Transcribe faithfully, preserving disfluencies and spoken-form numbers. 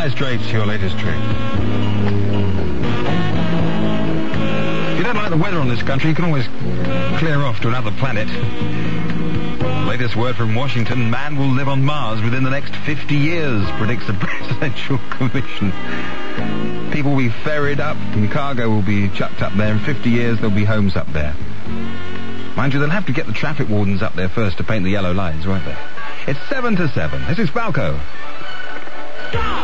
Dire Straits, your latest trick. If you don't like the weather on this country, you can always clear off to another planet. Latest word from Washington, man will live on Mars within the next fifty years, predicts the Presidential Commission. People will be ferried up and cargo will be chucked up there. In fifty years, there'll be homes up there. Mind you, they'll have to get the traffic wardens up there first to paint the yellow lines, won't they? It's seven to seven. This is Falco. Go!